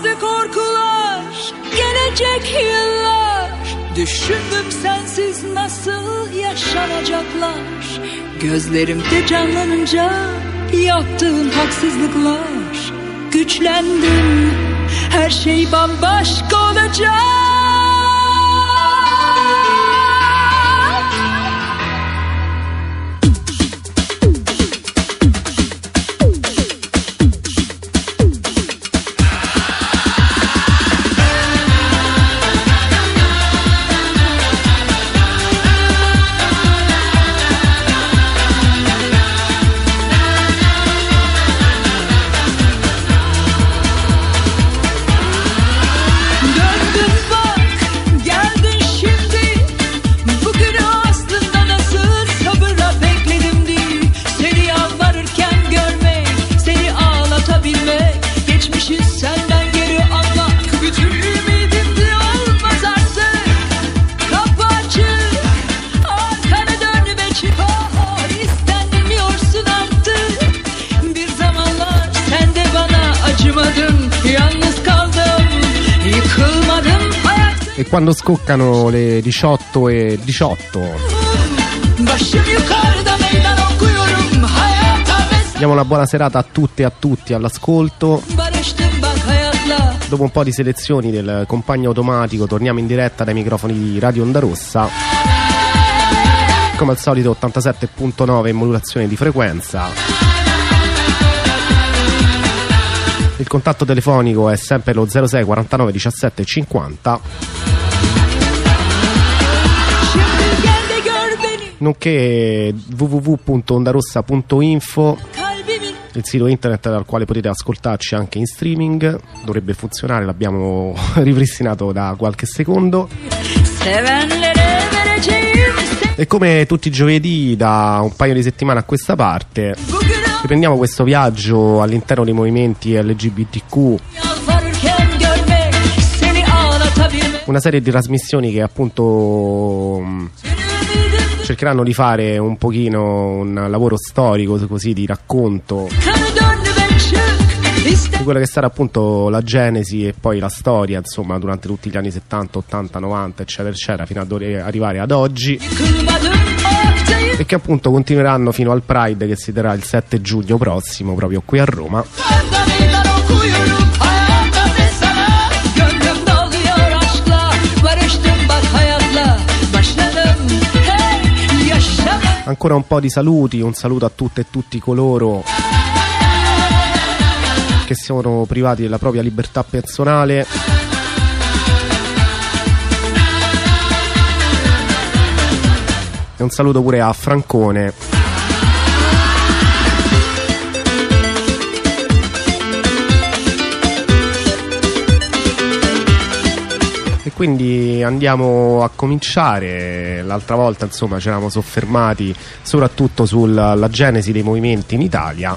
Vardı korkular, gelecek yıllar. Düşündüm sensiz nasıl yaşanacaklar. Gözlerimde canlanınca yaptığın haksızlıklar. Güçlendim, her şey bambaşka olacak. E quando scoccano le 18:18 diamo una buona serata a tutte e a tutti all'ascolto. Dopo un po' di selezioni del compagno automatico torniamo in diretta dai microfoni di Radio Onda Rossa, come al solito 87.9 in modulazione di frequenza. Il contatto telefonico è sempre lo 06 49 17 50, nonché www.ondarossa.info, il sito internet dal quale potete ascoltarci anche in streaming. Dovrebbe funzionare, l'abbiamo ripristinato da qualche secondo. E come tutti i giovedì da un paio di settimane a questa parte riprendiamo questo viaggio all'interno dei movimenti LGBTQ, una serie di trasmissioni che appunto cercheranno di fare un pochino un lavoro storico, così, di racconto di quella che sarà appunto la genesi e poi la storia, insomma, durante tutti gli anni 70, 80, 90 eccetera eccetera, fino ad arrivare ad oggi, e che appunto continueranno fino al Pride che si terrà il 7 giugno prossimo proprio qui a Roma. Ancora un po' di saluti, un saluto a tutte e tutti coloro che sono privati della propria libertà personale, e un saluto pure a Francone. E quindi andiamo a cominciare. L'altra volta, insomma, ci eravamo soffermati soprattutto sulla genesi dei movimenti in Italia,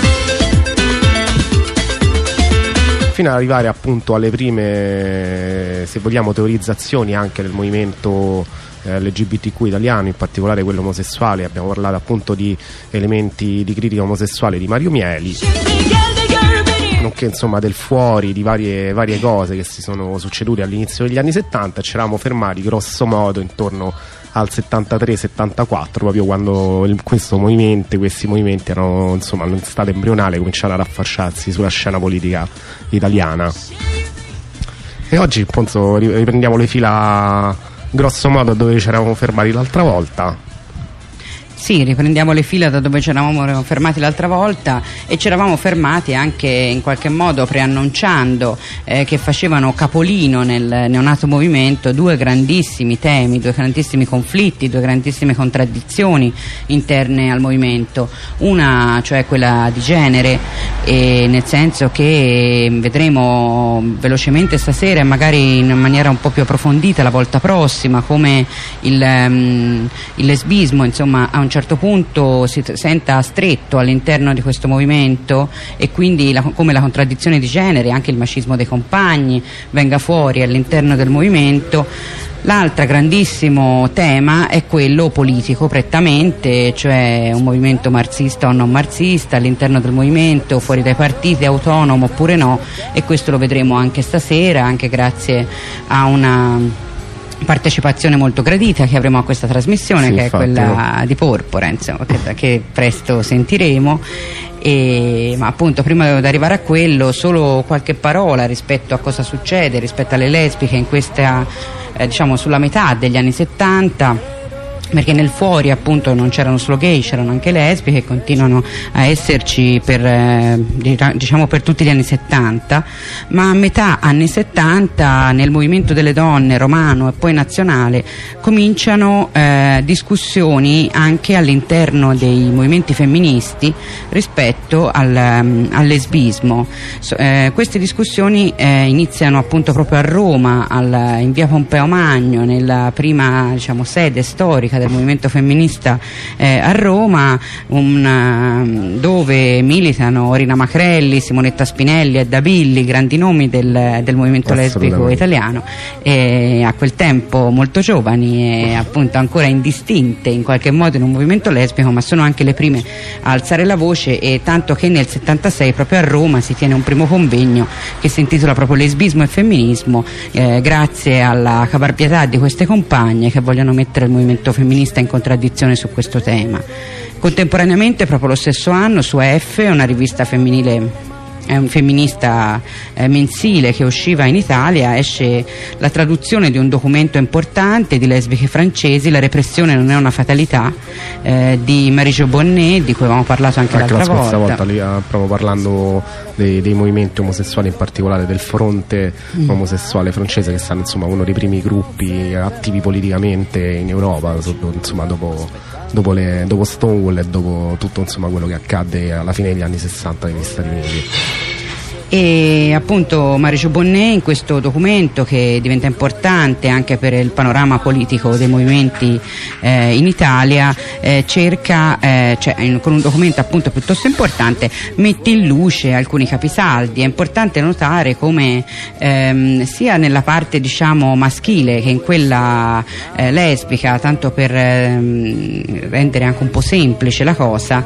fino ad arrivare appunto alle prime, se vogliamo, teorizzazioni anche del movimento LGBTQ italiano, in particolare quello omosessuale. Abbiamo parlato appunto di elementi di critica omosessuale di Mario Mieli, nonché insomma del fuori, di varie cose che si sono succedute all'inizio degli anni 70. Ci eravamo fermati grosso modo intorno al 73-74, proprio quando questi movimenti erano, insomma, in stato embrionale, cominciarono ad affacciarsi sulla scena politica italiana. E oggi appunto riprendiamo le fila grosso modo dove ci eravamo fermati l'altra volta. Sì, riprendiamo le fila da dove ci eravamo fermati l'altra volta, e ci eravamo fermati anche in qualche modo preannunciando che facevano capolino nel neonato movimento due grandissimi temi, due grandissimi conflitti, due grandissime contraddizioni interne al movimento. Una, cioè quella di genere, nel senso che vedremo velocemente stasera e magari in maniera un po' più approfondita la volta prossima, come il lesbismo, insomma, a un certo punto si senta stretto all'interno di questo movimento e quindi come la contraddizione di genere, anche il macismo dei compagni venga fuori all'interno del movimento. L'altro grandissimo tema è quello politico prettamente, cioè un movimento marxista o non marxista all'interno del movimento, fuori dai partiti, autonomo oppure no, e questo lo vedremo anche stasera, anche grazie a una partecipazione molto gradita che avremo a questa trasmissione, sì, che infatti, è quella di Porpora, insomma, che presto sentiremo. Ma appunto, prima di arrivare a quello, solo qualche parola rispetto a cosa succede rispetto alle lesbiche in questa diciamo sulla metà degli anni 70, perché nel fuori appunto non c'erano solo gay, c'erano anche lesbiche che continuano a esserci diciamo per tutti gli anni 70, ma a metà anni 70 nel movimento delle donne romano e poi nazionale cominciano discussioni anche all'interno dei movimenti femministi rispetto al lesbismo. Queste discussioni iniziano appunto proprio a Roma, in via Pompeo Magno, nella prima diciamo sede storica del movimento femminista a Roma, dove militano Rina Macrelli, Simonetta Spinelli, Edda Billi, grandi nomi del movimento lesbico italiano, a quel tempo molto giovani e appunto ancora indistinte in qualche modo in un movimento lesbico, ma sono anche le prime a alzare la voce, e tanto che nel 76 proprio a Roma si tiene un primo convegno che si intitola proprio Lesbismo e Femminismo, grazie alla caparbietà di queste compagne che vogliono mettere il movimento femminista in contraddizione su questo tema. Contemporaneamente, proprio lo stesso anno, su F, una rivista femminile, un femminista mensile che usciva in Italia, esce la traduzione di un documento importante di lesbiche francesi, La repressione non è una fatalità, di Marie-Jo Bonnet, di cui avevamo parlato anche l'altra volta. Lì, proprio parlando dei movimenti omosessuali, in particolare del fronte omosessuale francese, che stanno insomma uno dei primi gruppi attivi politicamente in Europa, insomma dopo Stonewall e dopo tutto insomma quello che accadde alla fine degli anni 60 negli Stati Uniti. E appunto Marie-Jo Bonnet, in questo documento che diventa importante anche per il panorama politico dei movimenti in Italia, cerca, con un documento appunto piuttosto importante, mette in luce alcuni capisaldi. È importante notare come sia nella parte diciamo maschile che in quella lesbica, tanto per rendere anche un po' semplice la cosa,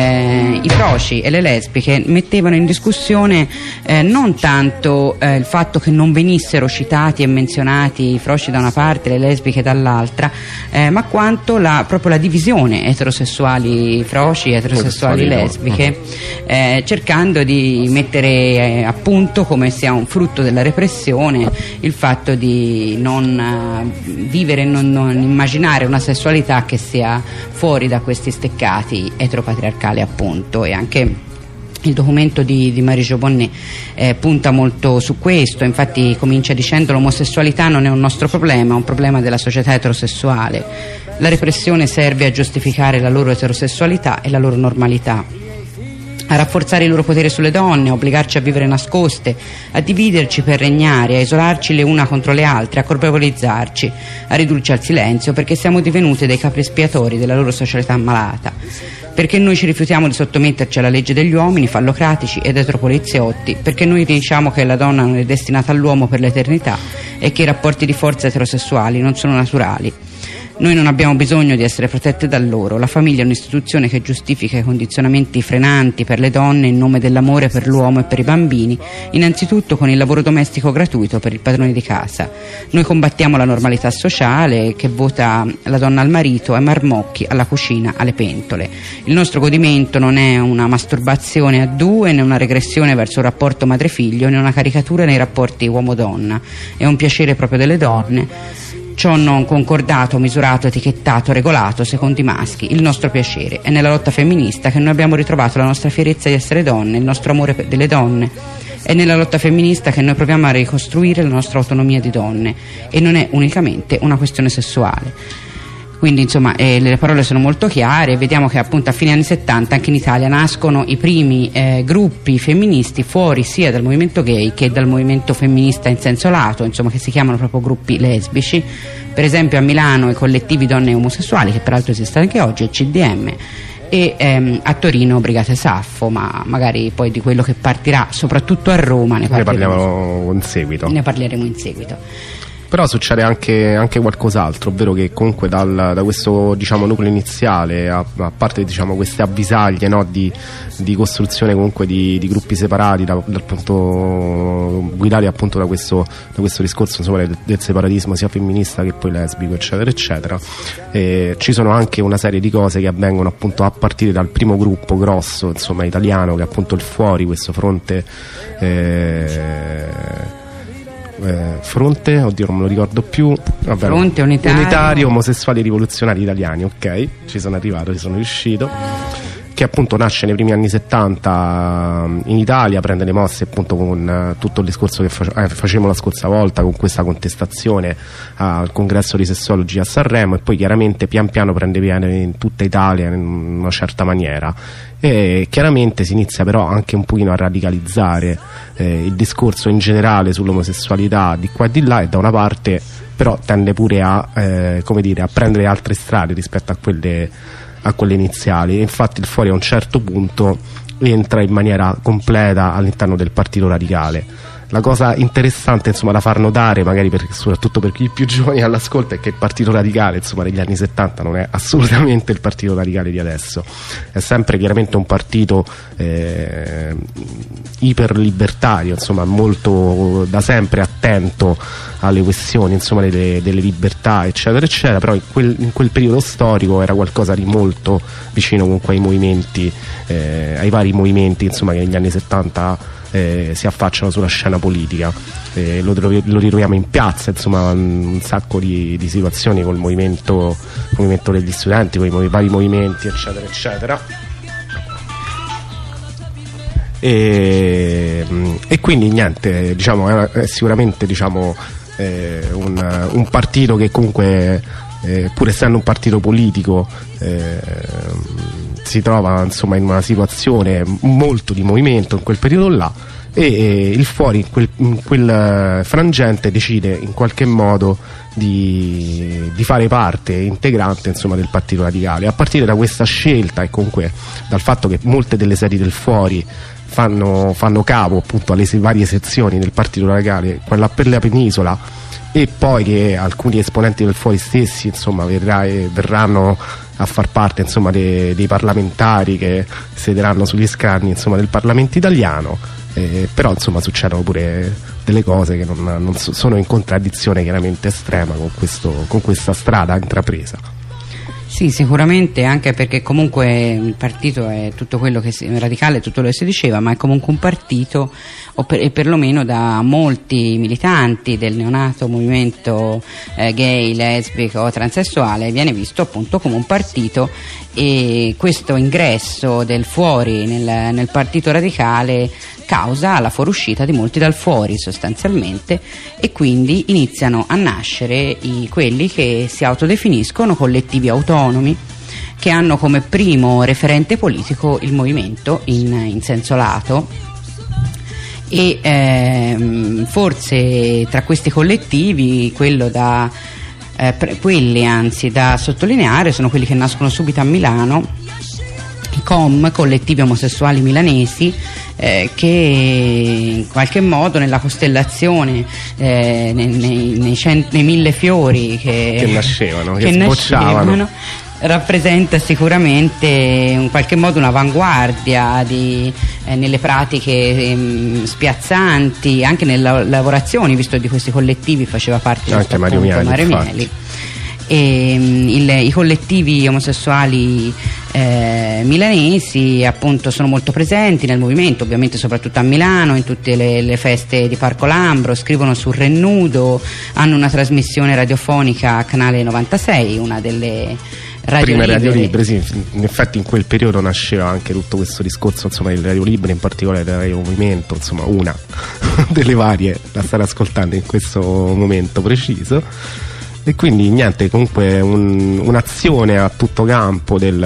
i froci e le lesbiche mettevano in discussione non tanto il fatto che non venissero citati e menzionati i froci da una parte e le lesbiche dall'altra, ma quanto proprio la divisione eterosessuali froci, eterosessuali lesbiche, cercando di mettere a punto come sia un frutto della repressione il fatto di non vivere, non immaginare una sessualità che sia fuori da questi steccati eteropatriarcali appunto. E anche il documento di Marie-Jo Bonnet punta molto su questo, infatti comincia dicendo: l'omosessualità non è un nostro problema, è un problema della società eterosessuale. La repressione serve a giustificare la loro eterosessualità e la loro normalità, a rafforzare il loro potere sulle donne, a obbligarci a vivere nascoste, a dividerci per regnare, a isolarci le una contro le altre, a colpevolizzarci, a ridurci al silenzio, perché siamo divenute dei capri espiatori della loro società malata. Perché noi ci rifiutiamo di sottometterci alla legge degli uomini fallocratici ed eteropoliziotti, perché noi diciamo che la donna non è destinata all'uomo per l'eternità e che i rapporti di forza eterosessuali non sono naturali. Noi non abbiamo bisogno di essere protette da loro. La famiglia è un'istituzione che giustifica i condizionamenti frenanti per le donne in nome dell'amore per l'uomo e per i bambini, innanzitutto con il lavoro domestico gratuito per il padrone di casa. Noi combattiamo la normalità sociale che vota la donna al marito, ai marmocchi, alla cucina, alle pentole. Il nostro godimento non è una masturbazione a due, né una regressione verso il rapporto madre-figlio, né una caricatura nei rapporti uomo-donna. È un piacere proprio delle donne. Ciò non concordato, misurato, etichettato, regolato secondo i maschi. Il nostro piacere è nella lotta femminista che noi abbiamo ritrovato la nostra fierezza di essere donne, il nostro amore delle donne. È nella lotta femminista che noi proviamo a ricostruire la nostra autonomia di donne, e non è unicamente una questione sessuale. Quindi insomma le parole sono molto chiare. Vediamo che appunto a fine anni 70 anche in Italia nascono i primi gruppi femministi fuori sia dal movimento gay che dal movimento femminista in senso lato, insomma, che si chiamano proprio gruppi lesbici. Per esempio a Milano i collettivi Donne Omosessuali, che peraltro esiste anche oggi, il CDM, e a Torino Brigate Saffo, ma magari poi di quello che partirà soprattutto a Roma ne parleremo in seguito. Ne parleremo in seguito. Però succede anche qualcos'altro, ovvero che comunque da questo, diciamo, nucleo iniziale, a parte, diciamo, queste avvisaglie, no, di costruzione comunque di gruppi separati dal punto, guidati appunto da questo discorso, insomma, del separatismo sia femminista che poi lesbico, eccetera eccetera, ci sono anche una serie di cose che avvengono appunto a partire dal primo gruppo grosso, insomma, italiano, che è appunto il Fuori, questo fronte, oddio non me lo ricordo più, vabbè, Fronte unitario omosessuali rivoluzionari italiani, ok, ci sono arrivato, ci sono riuscito, che appunto nasce nei primi anni 70 in Italia, prende le mosse appunto con tutto il discorso che facevamo la scorsa volta, con questa contestazione al congresso di sessologi a Sanremo, e poi chiaramente pian piano prende piede in tutta Italia in una certa maniera, e chiaramente si inizia però anche un pochino a radicalizzare il discorso in generale sull'omosessualità di qua e di là, e da una parte però tende pure a prendere altre strade rispetto a quelle iniziali. Infatti il Fuori a un certo punto entra in maniera completa all'interno del Partito Radicale. La cosa interessante, insomma, da far notare, magari soprattutto per chi più giovani all'ascolto, è che il Partito Radicale, insomma, negli anni 70 non è assolutamente il Partito Radicale di adesso, è sempre chiaramente un partito iperlibertario, insomma, molto da sempre attento alle questioni, insomma, delle libertà, eccetera eccetera, però in quel periodo storico era qualcosa di molto vicino comunque ai movimenti, ai vari movimenti, insomma, che negli anni 70 si affacciano sulla scena politica. Lo ritroviamo in piazza, insomma, un sacco di situazioni col movimento degli studenti, con i vari movimenti, eccetera eccetera. E quindi niente, diciamo, è sicuramente, diciamo, un partito che comunque, pur essendo un partito politico, si trova, insomma, in una situazione molto di movimento in quel periodo là, e il Fuori in quel frangente decide in qualche modo di fare parte integrante, insomma, del Partito Radicale, a partire da questa scelta e comunque dal fatto che molte delle sedi del Fuori fanno capo appunto alle varie sezioni del Partito Radicale, quella per la penisola, e poi che alcuni esponenti del Fuori stessi, insomma, verranno a far parte, insomma, dei parlamentari che siederanno sugli scranni, insomma, del Parlamento italiano, però, insomma, succedono pure delle cose che non sono in contraddizione chiaramente estrema con questa strada intrapresa. Sì, sicuramente, anche perché comunque il partito è tutto quello che radicale, tutto quello che si diceva, ma è comunque un partito, e perlomeno da molti militanti del neonato movimento gay, lesbico o transessuale, viene visto appunto come un partito, e questo ingresso del Fuori nel Partito Radicale causa la fuoriuscita di molti dal Fuori sostanzialmente, e quindi iniziano a nascere quelli che si autodefiniscono collettivi autonomi, che hanno come primo referente politico il movimento in senso lato, e forse tra questi collettivi quelli da sottolineare sono quelli che nascono subito a Milano, i COM, collettivi omosessuali milanesi, che in qualche modo nella costellazione, nei 1000 fiori che nascevano, che sbocciavano, rappresenta sicuramente in qualche modo un'avanguardia nelle pratiche spiazzanti, anche nelle lavorazioni, visto di questi collettivi faceva parte anche Mario Mieli. I collettivi omosessuali milanesi appunto sono molto presenti nel movimento, ovviamente soprattutto a Milano, in tutte le feste di Parco Lambro, scrivono sul Rennudo, hanno una trasmissione radiofonica a Canale 96, una delle prime radio libere. Sì, in effetti in quel periodo nasceva anche tutto questo discorso, insomma, il radio libero, in particolare del Radio Movimento, insomma, una delle varie da stare ascoltando in questo momento preciso. E quindi niente, comunque un'azione a tutto campo degli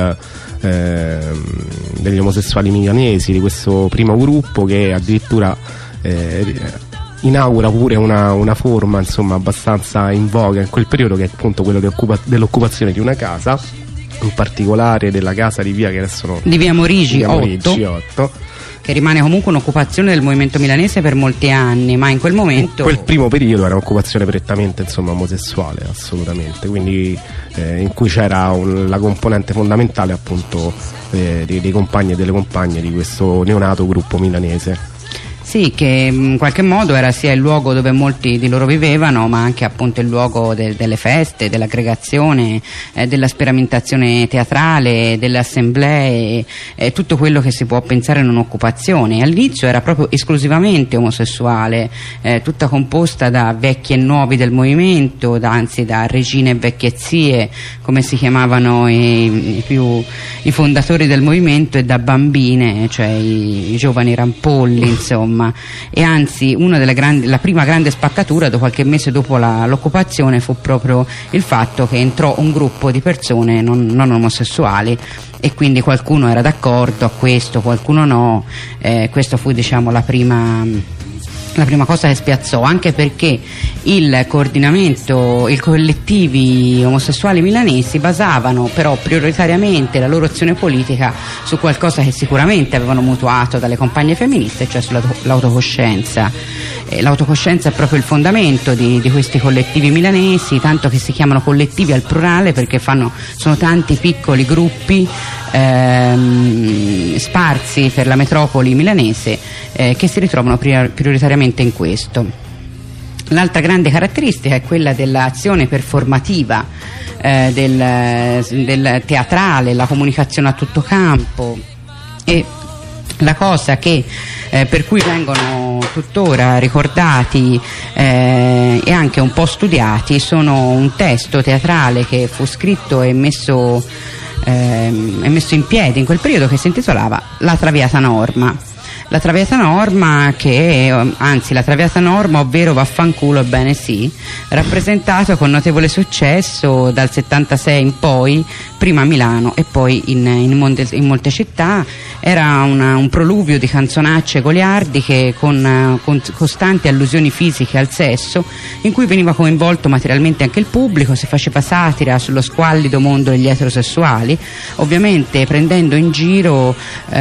omosessuali milanesi, di questo primo gruppo, che addirittura inaugura pure una forma, insomma, abbastanza in voga in quel periodo, che è appunto quello dell'occupazione di una casa, in particolare della casa di via, che adesso di via Morigi 8, che rimane comunque un'occupazione del movimento milanese per molti anni, ma in quel momento, quel primo periodo, era un'occupazione prettamente, insomma, omosessuale, assolutamente, quindi in cui c'era la componente fondamentale, appunto, dei compagni e delle compagne di questo neonato gruppo milanese. Sì, che in qualche modo era sia il luogo dove molti di loro vivevano, ma anche appunto il luogo delle feste, dell'aggregazione, della sperimentazione teatrale, delle assemblee, tutto quello che si può pensare in un'occupazione. All'inizio era proprio esclusivamente omosessuale, tutta composta da vecchi e nuovi del movimento, anzi da regine e vecchie zie, come si chiamavano i fondatori del movimento, e da bambine, cioè i giovani rampolli, insomma. E anzi, la prima grande spaccatura, qualche mese dopo l'occupazione, fu proprio il fatto che entrò un gruppo di persone non omosessuali, e quindi qualcuno era d'accordo a questo, qualcuno no. Questo fu, diciamo, la prima cosa che spiazzò, anche perché i collettivi omosessuali milanesi basavano però prioritariamente la loro azione politica su qualcosa che sicuramente avevano mutuato dalle compagne femministe, cioè sull'autocoscienza. L'autocoscienza è proprio il fondamento di questi collettivi milanesi, tanto che si chiamano collettivi al plurale, perché sono tanti piccoli gruppi sparsi per la metropoli milanese, che si ritrovano prioritariamente in questo. L'altra grande caratteristica è quella dell'azione performativa, del teatrale, la comunicazione a tutto campo, e la cosa per cui vengono tuttora ricordati e anche un po' studiati sono un testo teatrale che fu scritto e messo in piedi in quel periodo, che si intitolava La Traviata Norma. La Traviata Norma, la Traviata Norma, ovvero Vaffanculo, ebbene sì, rappresentato con notevole successo dal 76 in poi, prima a Milano e poi in molte città. Era un proluvio di canzonacce goliardiche con costanti allusioni fisiche al sesso, in cui veniva coinvolto materialmente anche il pubblico. Si faceva satira sullo squallido mondo degli eterosessuali, ovviamente prendendo in giro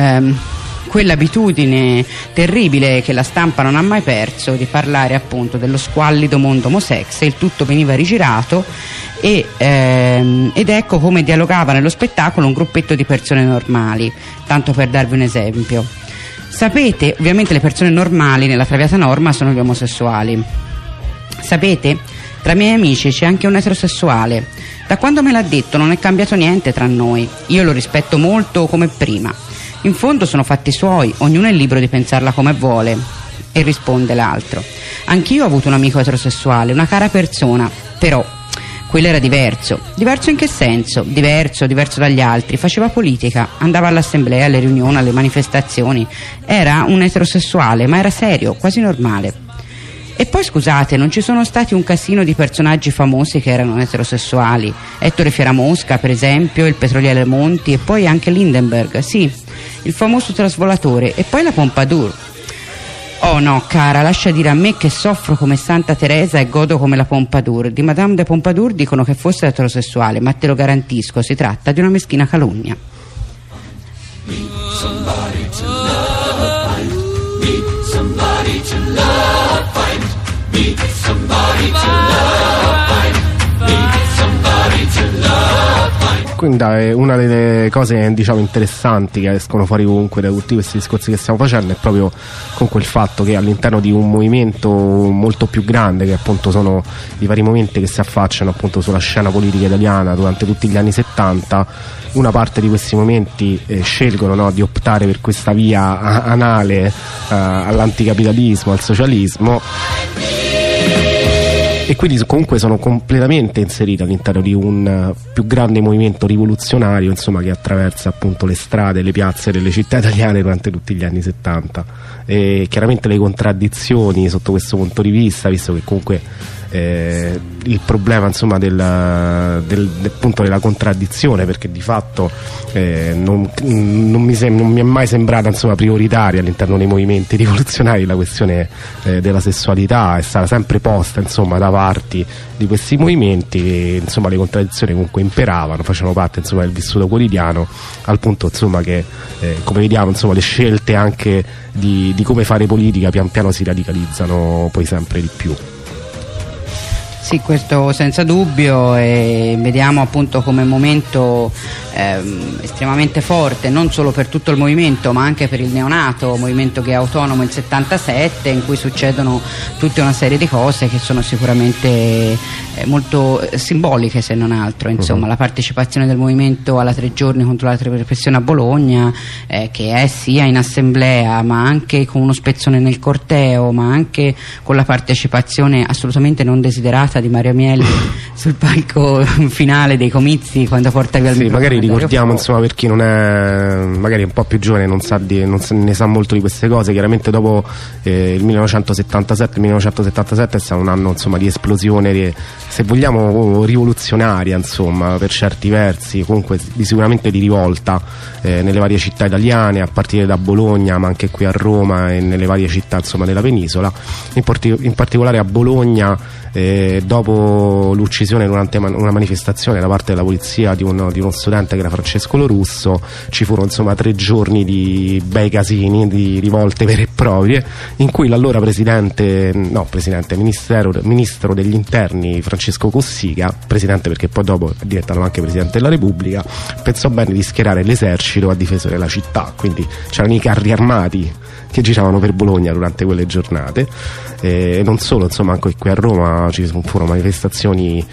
quell'abitudine terribile che la stampa non ha mai perso di parlare appunto dello squallido mondo omosex. Il tutto veniva rigirato ed ecco come dialogava nello spettacolo un gruppetto di persone normali, tanto per darvi un esempio. Sapete, ovviamente le persone normali nella Traviata Norma sono gli omosessuali. Sapete, tra i miei amici c'è anche un eterosessuale. Da quando me l'ha detto non è cambiato niente tra noi, io lo rispetto molto come prima. In fondo sono fatti suoi, ognuno è libero di pensarla come vuole. E risponde l'altro: anch'io ho avuto un amico eterosessuale, una cara persona, però quello era diverso. Diverso in che senso? Diverso dagli altri. Faceva politica, andava all'assemblea, alle riunioni, alle manifestazioni. Era un eterosessuale, ma era serio, quasi normale. E poi scusate, non ci sono stati un casino di personaggi famosi che erano eterosessuali? Ettore Fieramosca, per esempio, il petroliere Monti, e poi anche Lindenberg, sì, il famoso trasvolatore, e poi la Pompadour. Oh no, cara, lascia dire a me che soffro come Santa Teresa e godo come la Pompadour. Di Madame de Pompadour dicono che fosse eterosessuale, ma te lo garantisco, si tratta di una meschina calunnia. Somebody to love, meet somebody to love, find, meet somebody to love, find, meet somebody to love, find. Quindi una delle cose, diciamo, interessanti che escono fuori comunque da tutti questi discorsi che stiamo facendo è proprio comunque il fatto che all'interno di un movimento molto più grande, che appunto sono i vari movimenti che si affacciano appunto sulla scena politica italiana durante tutti gli anni 70, una parte di questi movimenti scelgono, no, di optare per questa via anale all'anticapitalismo, al socialismo, e quindi comunque sono completamente inseriti all'interno di un più grande movimento rivoluzionario, insomma, che attraversa appunto le strade e le piazze delle città italiane durante tutti gli anni 70. E chiaramente le contraddizioni sotto questo punto di vista, visto che comunque il problema insomma appunto della contraddizione, perché di fatto non mi è mai sembrata insomma prioritaria all'interno dei movimenti rivoluzionari la questione della sessualità. È stata sempre posta insomma da parti di questi movimenti e insomma le contraddizioni comunque imperavano, facevano parte insomma del vissuto quotidiano, al punto insomma che come vediamo insomma le scelte anche di come fare politica pian piano si radicalizzano poi sempre di più. Sì, questo senza dubbio, e vediamo appunto come momento estremamente forte non solo per tutto il movimento ma anche per il neonato movimento che è autonomo il 77, in cui succedono tutta una serie di cose che sono sicuramente molto simboliche, se non altro, insomma la partecipazione del movimento alla 3 giorni contro la repressione a Bologna, che è sia in assemblea ma anche con uno spezzone nel corteo, ma anche con la partecipazione assolutamente non desiderata di Mario Mieli sul palco finale dei comizi, quando porta via il microfono. Magari ricordiamo insomma, per chi non è magari un po' più giovane, non ne sa molto di queste cose, chiaramente dopo il 1977 è stato un anno insomma di esplosione se vogliamo rivoluzionaria insomma, per certi versi, comunque sicuramente di rivolta nelle varie città italiane, a partire da Bologna ma anche qui a Roma e nelle varie città insomma della penisola, in particolare a Bologna. Dopo l'uccisione durante una manifestazione da parte della polizia di uno studente che era Francesco Lorusso, ci furono insomma 3 giorni di bei casini, di rivolte vere e proprie, in cui l'allora ministro degli interni Francesco Cossiga, presidente perché poi dopo è diventato anche presidente della Repubblica, pensò bene di schierare l'esercito a difesa della città, quindi c'erano i carri armati che giravano per Bologna durante quelle giornate, e non solo, insomma anche qui a Roma ci furono manifestazioni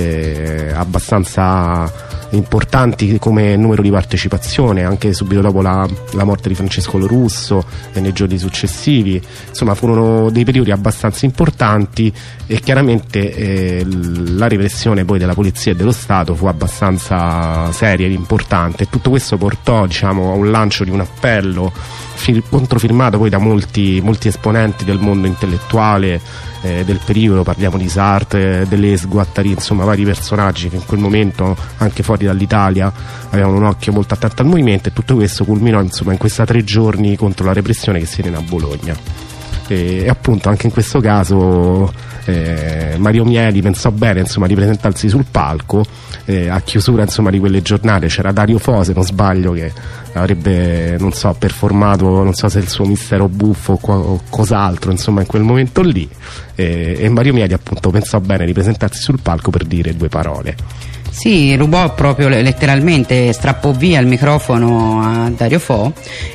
abbastanza importanti come numero di partecipazione, anche subito dopo la morte di Francesco Lorusso e nei giorni successivi, insomma furono dei periodi abbastanza importanti, e chiaramente la repressione poi della polizia e dello Stato fu abbastanza seria ed importante, e tutto questo portò diciamo a un lancio di un appello controfirmato poi da molti esponenti del mondo intellettuale del periodo. Parliamo di Sartre, Deleuze, Guattari, insomma vari personaggi che in quel momento anche fuori dall'Italia avevano un occhio molto attento al movimento, e tutto questo culminò insomma in questa 3 giorni contro la repressione che si tiene a Bologna. E appunto anche in questo caso Mario Mieli pensò bene insomma di presentarsi sul palco. A chiusura insomma di quelle giornate c'era Dario Fo, se non sbaglio, che avrebbe performato, non so se il suo mistero buffo o cos'altro insomma in quel momento lì, e Mario Mieli appunto pensò bene di presentarsi sul palco per dire 2 parole. Sì, rubò proprio letteralmente, strappò via il microfono a Dario Fo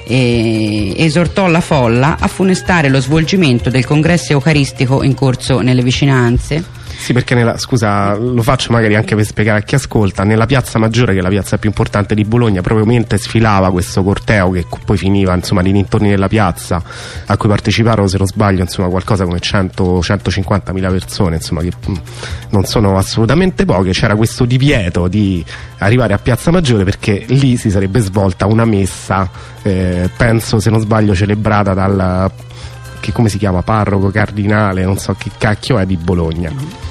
e esortò la folla a funestare lo svolgimento del congresso eucaristico in corso nelle vicinanze. Sì, perché scusa, lo faccio magari anche per spiegare a chi ascolta, nella piazza Maggiore, che è la piazza più importante di Bologna, proprio mentre sfilava questo corteo che poi finiva insomma nei dintorni della piazza, a cui parteciparono, se non sbaglio, insomma qualcosa come 150.000 persone, insomma, che non sono assolutamente poche. C'era questo divieto di arrivare a piazza Maggiore perché lì si sarebbe svolta una messa, penso, se non sbaglio, celebrata dal come si chiama, parroco, cardinale, non so che cacchio è, di Bologna.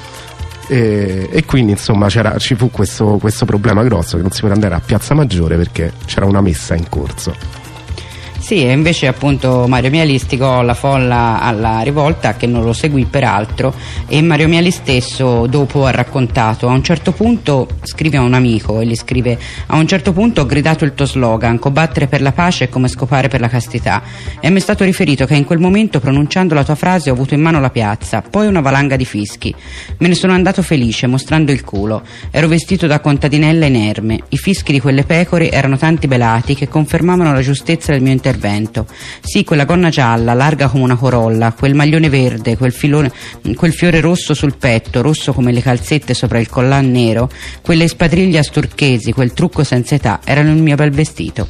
E quindi insomma ci fu questo problema grosso, che non si poteva andare a piazza Maggiore perché c'era una messa in corso. Sì, e invece appunto Mario Mieli istigò la folla alla rivolta, che non lo seguì peraltro, e Mario Mieli stesso dopo ha raccontato: a un certo punto, scrive a un amico e gli scrive: a un certo punto ho gridato il tuo slogan, combattere per la pace è come scopare per la castità, e mi è stato riferito che in quel momento, pronunciando la tua frase, ho avuto in mano la piazza, poi una valanga di fischi. Me ne sono andato felice, mostrando il culo. Ero vestito da contadinella inerme, i fischi di quelle pecore erano tanti belati che confermavano la giustezza del mio intervento. Sì, quella gonna gialla, larga come una corolla, quel maglione verde, quel fiore rosso sul petto, rosso come le calzette sopra il collan nero, quelle spadriglie asturchesi, quel trucco senza età, erano il mio bel vestito.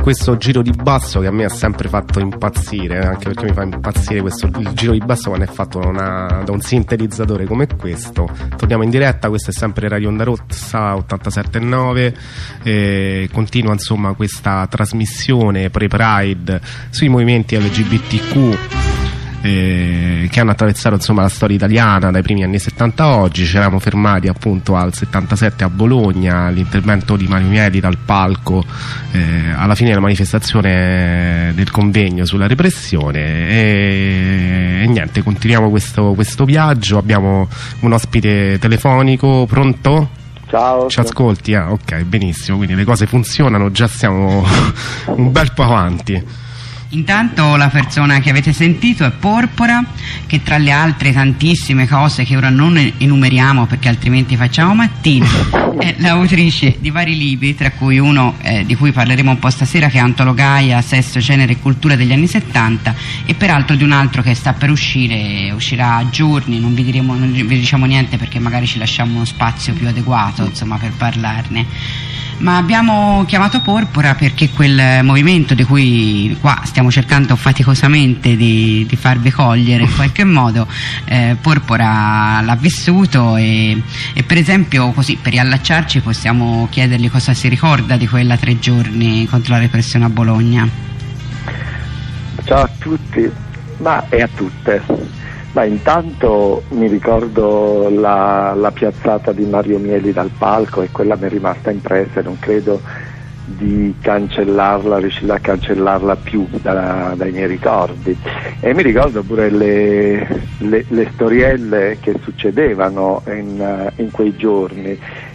questo giro di basso che a me ha sempre fatto impazzire, anche perché mi fa impazzire il giro di basso quando è fatto da un sintetizzatore come questo. Torniamo in diretta, questa è sempre Radio Onda Rossa 87.9, continua insomma questa trasmissione pre-Pride sui movimenti LGBTQ che hanno attraversato insomma la storia italiana dai primi anni 70 a oggi. Ci eravamo fermati appunto al 77 a Bologna, l'intervento di Mario Mieli dal palco alla fine della manifestazione del convegno sulla repressione, e niente, continuiamo questo viaggio. Abbiamo un ospite telefonico. Pronto? Ciao. Ci ascolti? Ok, benissimo, quindi le cose funzionano, già siamo un bel po' avanti. Intanto la persona che avete sentito è Porpora, che tra le altre tantissime cose che ora non enumeriamo perché altrimenti facciamo mattina, è l'autrice di vari libri, tra cui uno di cui parleremo un po' stasera, che è Antologaia, Sesso, Genere e Cultura degli anni 70, e peraltro di un altro che sta per uscirà a giorni. Non vi diciamo niente perché magari ci lasciamo uno spazio più adeguato insomma per parlarne. Ma abbiamo chiamato Porpora perché quel movimento di cui qua stiamo cercando faticosamente di farvi cogliere in qualche modo, Porpora l'ha vissuto, e per esempio, così per riallacciarci, possiamo chiedergli cosa si ricorda di quella 3 giorni contro la repressione a Bologna. Ciao a tutti, e a tutte. Ma intanto mi ricordo la piazzata di Mario Mieli dal palco, e quella mi è rimasta impressa, e non credo di riuscire a cancellarla più dai miei ricordi. E mi ricordo pure le storielle che succedevano in quei giorni.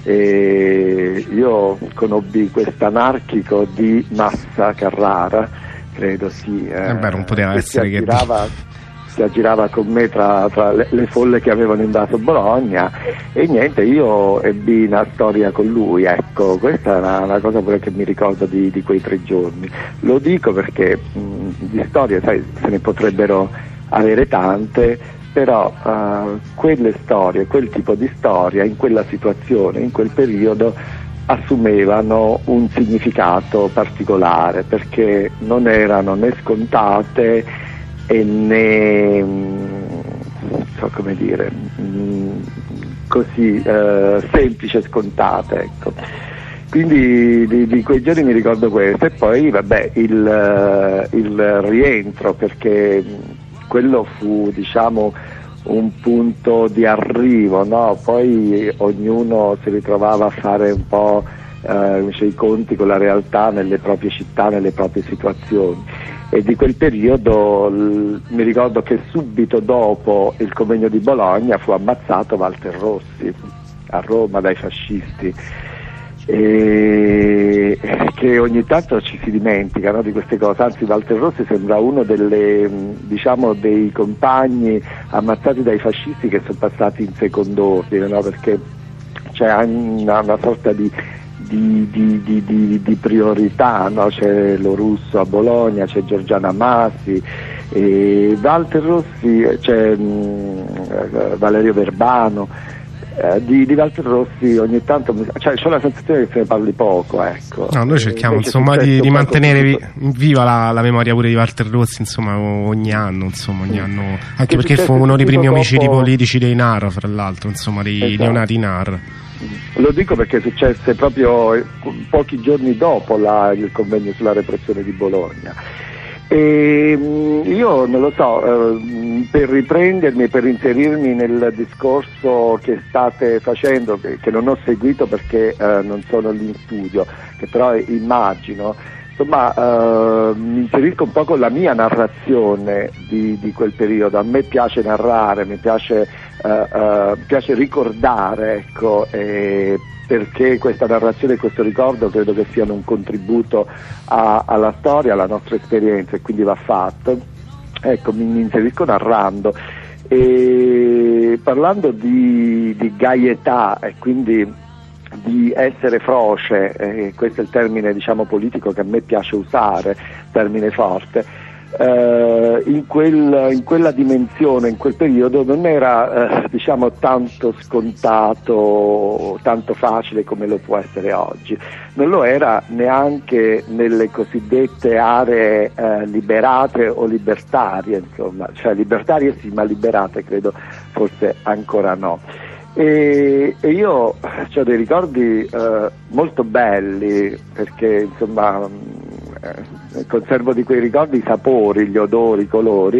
E io conobbi quest'anarchico di Massa Carrara, credo sì, non poteva essere che si aggirava con me tra le folle che avevano invaso Bologna, e niente, io ebbi una storia con lui, ecco, questa è una cosa pure che mi ricordo di quei 3 giorni. Lo dico perché di storie, sai, se ne potrebbero avere tante, però quelle storie, quel tipo di storia, in quella situazione, in quel periodo, assumevano un significato particolare, perché non erano né scontate e né, non so come dire, così semplice, scontate, ecco. Quindi di quei giorni mi ricordo questo, e poi vabbè il rientro, perché quello fu, diciamo, un punto di arrivo, no? Poi ognuno si ritrovava a fare un po' i conti con la realtà nelle proprie città, nelle proprie situazioni. E di quel periodo mi ricordo che subito dopo il convegno di Bologna fu ammazzato Walter Rossi a Roma dai fascisti, e che ogni tanto ci si dimentica, no, di queste cose. Anzi, Walter Rossi sembra uno dei compagni ammazzati dai fascisti che sono passati in secondo ordine, no? Perché c'è una sorta di priorità, no? C'è Lo Russo a Bologna, c'è Giorgiana Massi, e Walter Rossi, c'è Valerio Verbano. Di Walter Rossi ogni tanto c'ho la sensazione che se ne parli poco, ecco. No, noi cerchiamo insomma di mantenere viva la memoria pure di Walter Rossi, insomma, ogni anno, anche perché fu uno dei primi omicidi politici dei NAR, fra l'altro, insomma, dei neonati NAR. Lo dico perché successe proprio pochi giorni dopo il convegno sulla repressione di Bologna. E io non lo so, per riprendermi e per inserirmi nel discorso che state facendo, che non ho seguito perché non sono lì in studio, che però immagino, insomma, mi inserisco un po' con la mia narrazione di quel periodo. A me piace narrare, mi piace ricordare, ecco, perché questa narrazione e questo ricordo credo che siano un contributo alla storia, alla nostra esperienza, e quindi va fatto. Ecco, mi inserisco narrando e parlando di gaietà, e quindi di essere froce, questo è il termine, diciamo, politico che a me piace usare, termine forte. in quella dimensione, in quel periodo non era diciamo tanto scontato, tanto facile come lo può essere oggi. Non lo era neanche nelle cosiddette aree liberate o libertarie, insomma, cioè libertarie sì, ma liberate credo forse ancora no. E io ho dei ricordi molto belli, perché insomma conservo di quei ricordi i sapori, gli odori, i colori,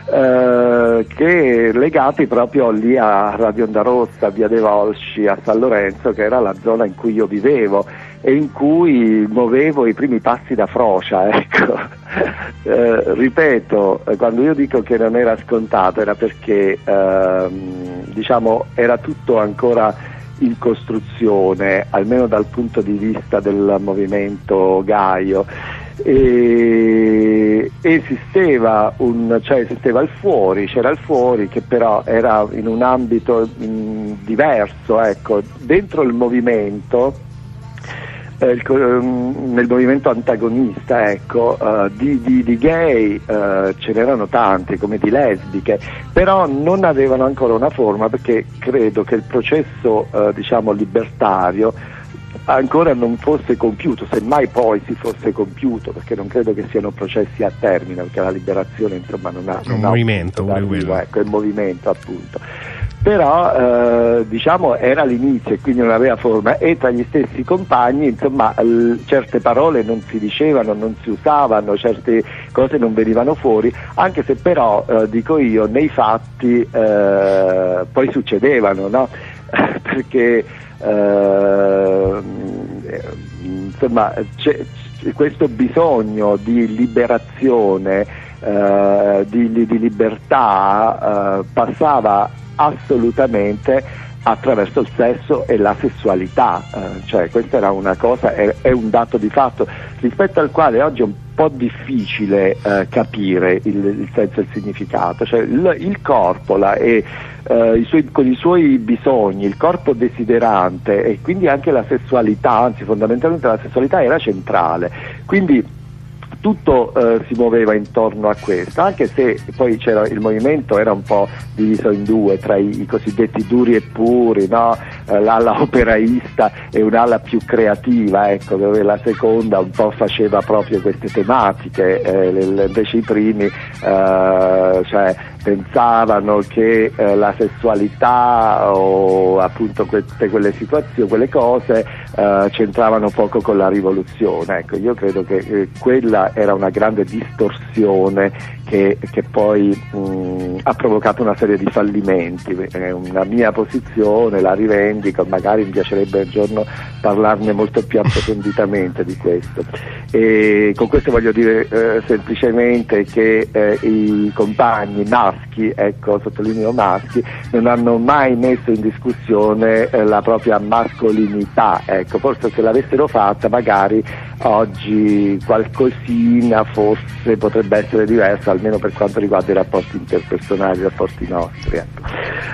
che legati proprio lì a Radio Onda Rossa, via dei Volsci, a San Lorenzo, che era la zona in cui io vivevo e in cui muovevo i primi passi da frocia, ecco. Ripeto, quando io dico che non era scontato era perché diciamo era tutto ancora in costruzione, almeno dal punto di vista del movimento Gaio, e esisteva il fuori, c'era il fuori che però era in un ambito diverso, ecco, dentro il movimento, nel movimento antagonista, ecco, di gay ce n'erano tanti, come di lesbiche, però non avevano ancora una forma, perché credo che il processo diciamo libertario ancora non fosse compiuto, semmai poi si fosse compiuto, perché non credo che siano processi a termine, perché la liberazione insomma non ha un movimento, ecco, è il movimento appunto. Però diciamo era l'inizio e quindi non aveva forma, e tra gli stessi compagni insomma certe parole non si dicevano, non si usavano, certe cose non venivano fuori, anche se però dico io nei fatti poi succedevano, no? Perché insomma c'è questo bisogno di liberazione, di libertà, passava assolutamente attraverso il sesso e la sessualità, cioè questa era una cosa, è un dato di fatto rispetto al quale oggi è un po' difficile capire il senso e il significato, cioè il corpo con i suoi bisogni, il corpo desiderante e quindi anche la sessualità, anzi fondamentalmente la sessualità era centrale, quindi tutto si muoveva intorno a questo, anche se poi c'era il movimento, era un po' diviso in due, tra i cosiddetti duri e puri, no? L'ala operaista e un'ala più creativa, ecco, dove la seconda un po' faceva proprio queste tematiche, invece i primi cioè pensavano che la sessualità o appunto quelle situazioni, quelle cose c'entravano poco con la rivoluzione, ecco. Io credo che quella era una grande distorsione che poi ha provocato una serie di fallimenti. È una mia posizione, la rivendico, magari mi piacerebbe un giorno parlarne molto più approfonditamente di questo. E con questo voglio dire semplicemente che i compagni maschi, ecco, sottolineo maschi, non hanno mai messo in discussione la propria mascolinità, ecco. Forse se l'avessero fatta magari oggi qualcosina forse potrebbe essere diversa, almeno per quanto riguarda i rapporti interpersonali, i rapporti nostri, ecco.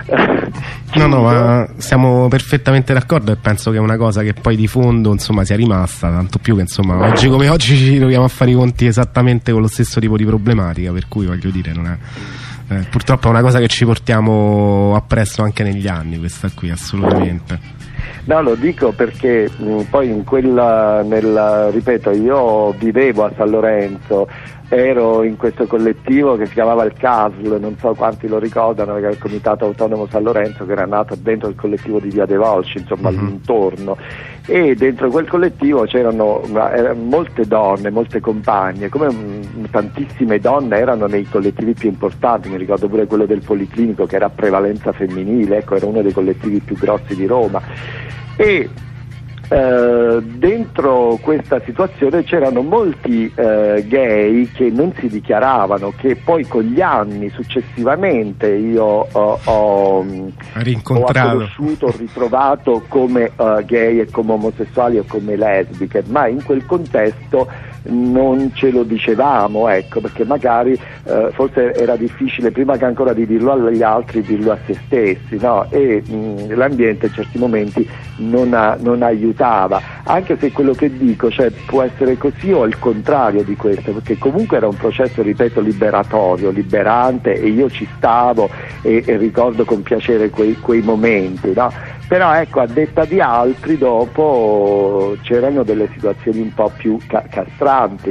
No, ma siamo perfettamente d'accordo e penso che è una cosa che poi di fondo insomma sia rimasta, tanto più che insomma oggi come oggi ci troviamo a fare i conti esattamente con lo stesso tipo di problematica, per cui voglio dire non è purtroppo è una cosa che ci portiamo appresso anche negli anni, questa qui, assolutamente. No, lo dico perché poi ripeto, io vivevo a San Lorenzo, ero in questo collettivo che si chiamava il CASL, non so quanti lo ricordano, che era il Comitato Autonomo San Lorenzo, che era nato dentro il collettivo di via dei Volsci, insomma all'intorno, e dentro quel collettivo c'erano molte donne, molte compagne, come tantissime donne erano nei collettivi più importanti, mi ricordo pure quello del Policlinico che era a prevalenza femminile, ecco, era uno dei collettivi più grossi di Roma. E dentro questa situazione c'erano molti gay che non si dichiaravano, che poi con gli anni successivamente io ho conosciuto, ho ritrovato come gay e come omosessuali o come lesbiche, ma in quel contesto non ce lo dicevamo, ecco, perché magari forse era difficile prima che ancora di dirlo agli altri dirlo a se stessi, no? E l'ambiente in certi momenti non aiutava, anche se quello che dico, cioè, può essere così o il contrario di questo, perché comunque era un processo, ripeto, liberatorio, liberante, e io ci stavo e ricordo con piacere quei momenti, no? Però ecco, a detta di altri dopo c'erano delle situazioni un po' più castranti.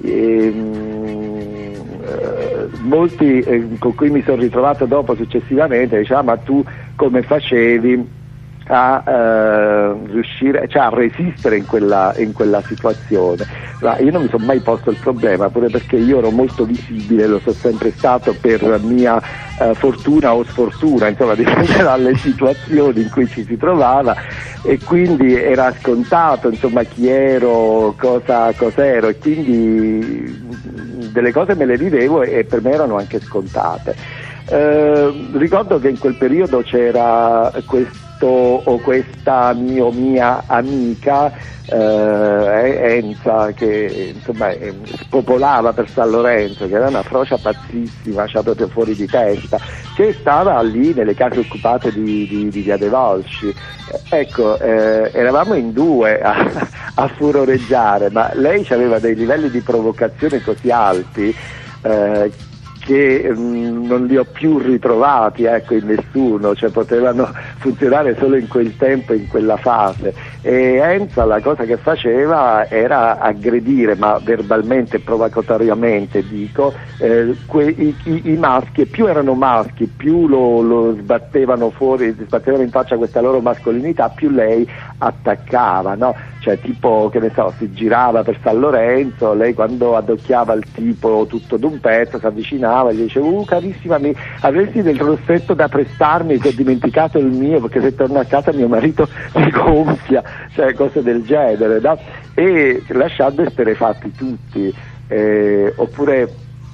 Molti con cui mi sono ritrovato dopo successivamente dicevano: ma tu come facevi a riuscire, cioè a resistere in quella situazione? Ma io non mi sono mai posto il problema, pure perché io ero molto visibile, lo sono sempre stato, per mia fortuna o sfortuna, insomma, dipende dalle situazioni in cui ci si trovava, e quindi era scontato, insomma, chi ero, cosa ero, e quindi delle cose me le vivevo e per me erano anche scontate. Ricordo che in quel periodo c'era questa mia amica Enza, che insomma spopolava per San Lorenzo, che era una frocia pazzissima, cioè proprio fuori di testa, che stava lì nelle case occupate di Via dei Volsci. Ecco, eravamo in due a furoreggiare, ma lei aveva dei livelli di provocazione così alti che non li ho più ritrovati, ecco, in nessuno, cioè potevano funzionare solo in quel tempo, in quella fase. E Enza la cosa che faceva era aggredire, ma verbalmente, provocatoriamente dico, i maschi, e più erano maschi, più lo sbattevano fuori, sbattevano in faccia questa loro mascolinità, più lei attaccava, no? Cioè, tipo, che ne so, si girava per San Lorenzo, lei quando addocchiava il tipo tutto d'un pezzo si avvicinava e gli diceva: carissima, avresti del rossetto da prestarmi, che ho dimenticato il mio, perché se torno a casa mio marito mi gonfia, cioè cose del genere, no? E lasciando esterefatti tutti. Oppure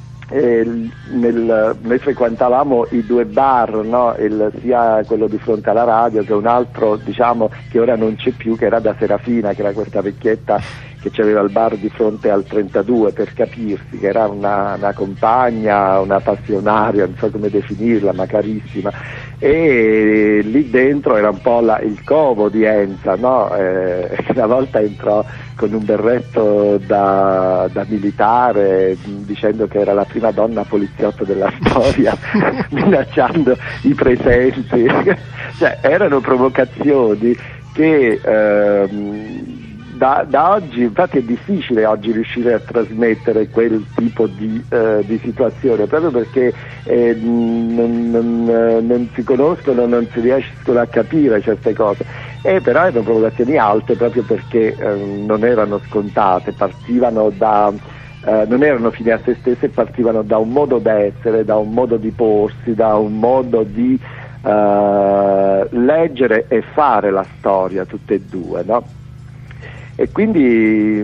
noi frequentavamo i due bar, no? Sia quello di fronte alla radio che un altro, diciamo, che ora non c'è più, che era da Serafina, che era questa vecchietta che aveva il bar di fronte al 32, per capirsi, che era una compagna, una passionaria, non so come definirla, ma carissima, e lì dentro era un po' il covo di Enza, no? Una volta entrò con un berretto da militare, dicendo che era la prima donna poliziotto della storia, minacciando i presenti. Cioè, erano provocazioni che da oggi, infatti è difficile oggi riuscire a trasmettere quel tipo di situazione, proprio perché non si conoscono, non si riescono a capire certe cose, però erano provocazioni alte proprio perché non erano scontate, partivano non erano fini a se stesse, partivano da un modo d'essere, da un modo di porsi, da un modo di leggere e fare la storia, tutte e due, no? E quindi,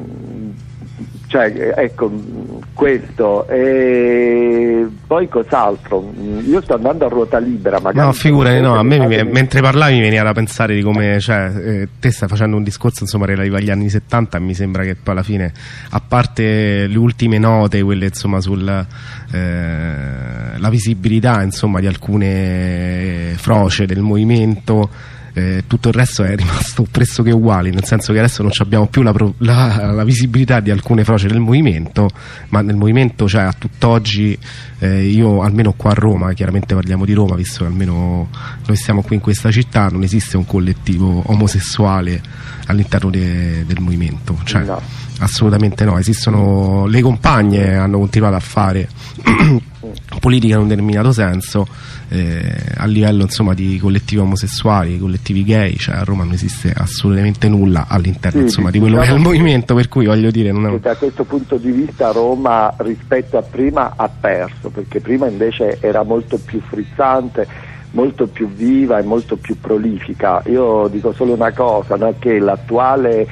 cioè, ecco, questo. E poi cos'altro? Io sto andando a ruota libera, magari. No, figurati, no, a me mentre parlavi mi veniva da pensare di come, cioè, te stai facendo un discorso, insomma, relativo agli anni 70, e mi sembra che poi alla fine, a parte le ultime note, quelle, insomma, sulla la visibilità, insomma, di alcune froce del movimento, tutto il resto è rimasto pressoché uguale, nel senso che adesso non abbiamo più la visibilità di alcune froce del movimento, ma nel movimento, cioè, a tutt'oggi, io almeno qua a Roma, chiaramente parliamo di Roma, visto che almeno noi stiamo qui in questa città, non esiste un collettivo omosessuale all'interno del movimento, cioè, no. Assolutamente no. Esistono, le compagne hanno continuato a fare politica in un determinato senso, a livello, insomma, di collettivi omosessuali, collettivi gay, cioè a Roma non esiste assolutamente nulla all'interno, insomma, di quello che è il movimento, per cui voglio dire, non è... Da questo punto di vista Roma rispetto a prima ha perso, perché prima invece era molto più frizzante, molto più viva e molto più prolifica. Io dico solo una cosa, no? Che l'attuale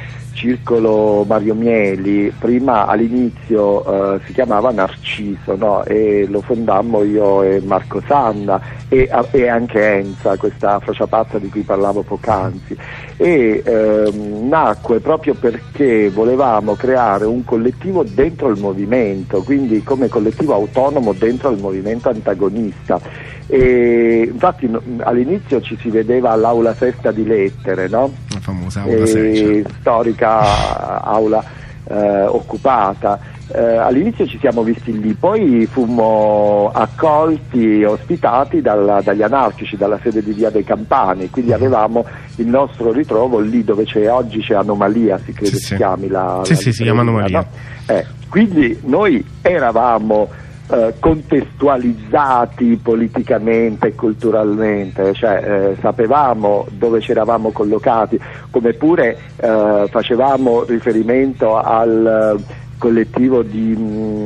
circolo Mario Mieli, prima all'inizio si chiamava Narciso, no? E lo fondammo io e Marco Sanna e anche Enza, questa Frociapazza di cui parlavo poc'anzi, e nacque proprio perché volevamo creare un collettivo dentro il movimento, quindi come collettivo autonomo dentro il movimento antagonista. E infatti all'inizio ci si vedeva all'aula sesta di lettere, no? La famosa aula 6, storica aula occupata. All'inizio ci siamo visti lì, poi fummo accolti, ospitati dagli anarchici, dalla sede di Via dei Campani, quindi avevamo il nostro ritrovo lì dove oggi c'è Anomalia, si crede si chiami si chiama Anomalia, no? Quindi noi eravamo contestualizzati politicamente e culturalmente, cioè sapevamo dove ci eravamo collocati, come pure facevamo riferimento al collettivo di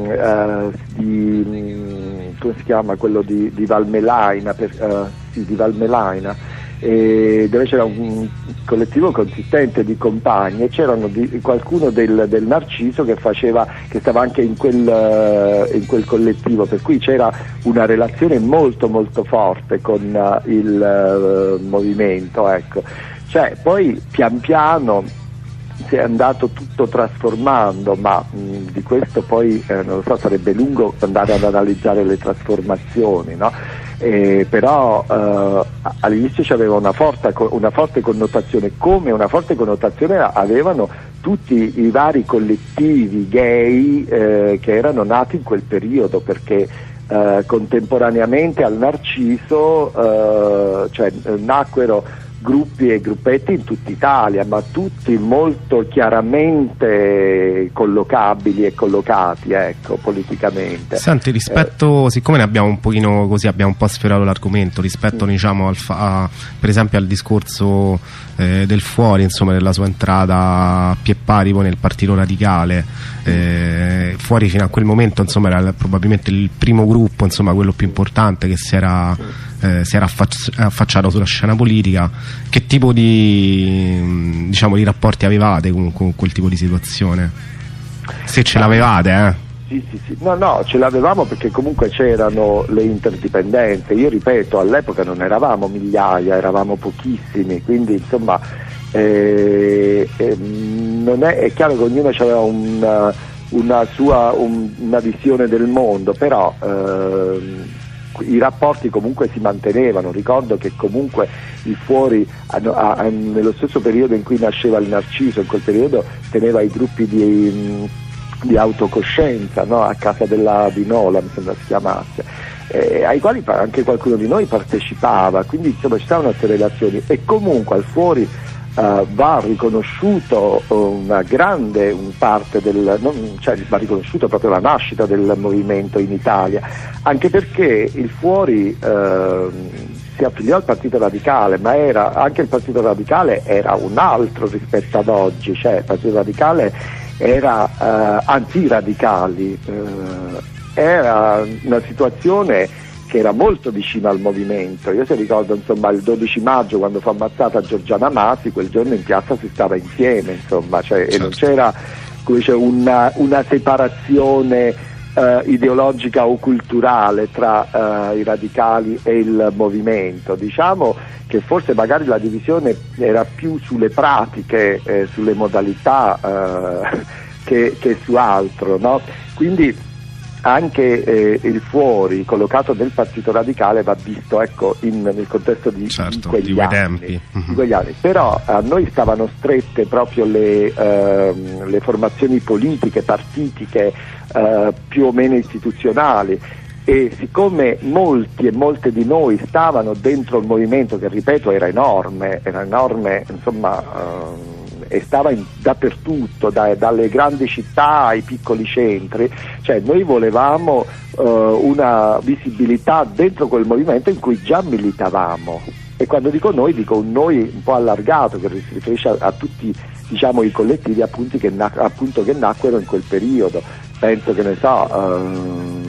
come si chiama, quello di Valmelaina, di Valmelaina, dove c'era un collettivo consistente di compagni e c'erano qualcuno del Narciso che stava anche in quel collettivo, per cui c'era una relazione molto molto forte con il movimento, ecco. Cioè, poi pian piano si è andato tutto trasformando, ma di questo poi non lo so, sarebbe lungo andare ad analizzare le trasformazioni, no? Però all'inizio c'aveva una forte connotazione, come una forte connotazione avevano tutti i vari collettivi gay che erano nati in quel periodo, perché contemporaneamente al Narciso nacquero gruppi e gruppetti in tutta Italia, ma tutti molto chiaramente collocabili e collocati, ecco, politicamente. Senti, rispetto, siccome ne abbiamo un pochino così, abbiamo un po' sfiorato l'argomento, rispetto diciamo per esempio al discorso del Fuori, insomma, della sua entrata a piè pari poi nel Partito Radicale, Fuori fino a quel momento, insomma, era probabilmente il primo gruppo, insomma, quello più importante che si era affacciato sulla scena politica. Che tipo di rapporti avevate con quel tipo di situazione? Se ce l'avevate, Sì. No, ce l'avevamo, perché comunque c'erano le interdipendenze. Io ripeto, all'epoca non eravamo migliaia, eravamo pochissimi, quindi insomma è chiaro che ognuno aveva una visione del mondo, però i rapporti comunque si mantenevano. Ricordo che comunque il Fuori nello stesso periodo in cui nasceva il Narciso, in quel periodo teneva i gruppi di autocoscienza, no? A casa della Vinola, mi sembra si chiamasse, ai quali anche qualcuno di noi partecipava, quindi insomma ci stavano queste relazioni, e comunque al Fuori va riconosciuto va riconosciuto proprio la nascita del movimento in Italia, anche perché il Fuori si affiliò al Partito Radicale, ma anche il Partito Radicale era un altro rispetto ad oggi, cioè il Partito Radicale era radicali, era una situazione che era molto vicina al movimento. Io ricordo, insomma, il 12 maggio, quando fu ammazzata Giorgiana Masi, quel giorno in piazza si stava insieme, insomma, cioè, e non c'era, come dice, una separazione ideologica o culturale tra i radicali e il movimento. Diciamo che forse magari la divisione era più sulle pratiche, sulle modalità che su altro, no? Quindi anche il Fuori, collocato nel Partito Radicale, va visto, ecco, nel contesto di quegli anni. Però a noi stavano strette proprio le formazioni politiche, partitiche, più o meno istituzionali, e siccome molti e molte di noi stavano dentro il movimento, che ripeto era enorme, insomma, e stava dappertutto, dalle grandi città ai piccoli centri, cioè noi volevamo una visibilità dentro quel movimento in cui già militavamo. E quando dico noi, dico un noi un po' allargato, che si riferisce a tutti, diciamo, i collettivi appunto che nacquero in quel periodo. Penso, che ne so,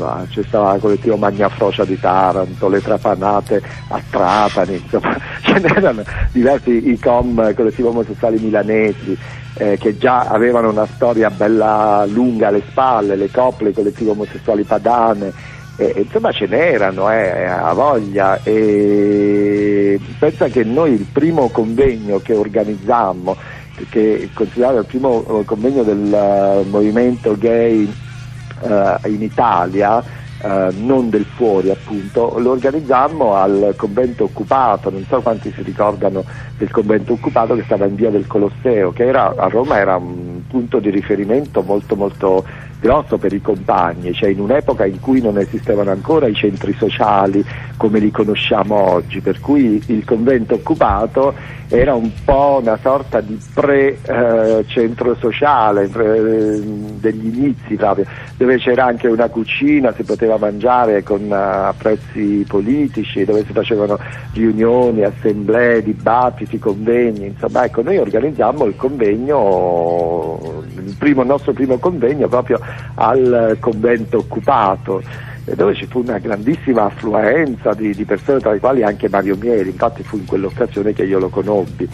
succedeva, c'è stava il collettivo Magna Frocia di Taranto, le Trapanate a Trapani, insomma ce n'erano diversi, i COM, collettivo omosessuali milanesi, che già avevano una storia bella lunga alle spalle, le COP, le collettivo omosessuali padane, insomma ce n'erano a voglia. E pensa che noi il primo convegno che organizzammo, che consideravo il primo convegno del movimento gay in Italia, non del fuori appunto, lo organizzammo al convento occupato, non so quanti si ricordano del convento occupato, che stava in via del Colosseo, che a Roma era un punto di riferimento molto molto grosso per i compagni, cioè in un'epoca in cui non esistevano ancora i centri sociali come li conosciamo oggi, per cui il convento occupato era un po' una sorta di centro sociale degli inizi proprio, dove c'era anche una cucina, si poteva mangiare con prezzi politici, dove si facevano riunioni, assemblee, dibattiti, convegni, insomma ecco, noi organizzammo il convegno, il nostro primo convegno proprio al convento occupato, dove ci fu una grandissima affluenza di persone, tra le quali anche Mario Mieli, infatti fu in quell'occasione che io lo conobbi,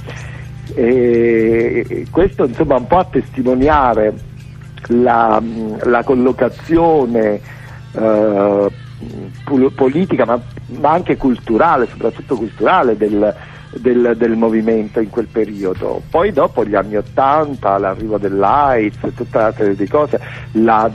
e questo insomma un po' a testimoniare la collocazione politica ma anche culturale, soprattutto culturale del movimento in quel periodo. Poi dopo gli anni '80, l'arrivo dell'AIDS e tutta una serie di cose, la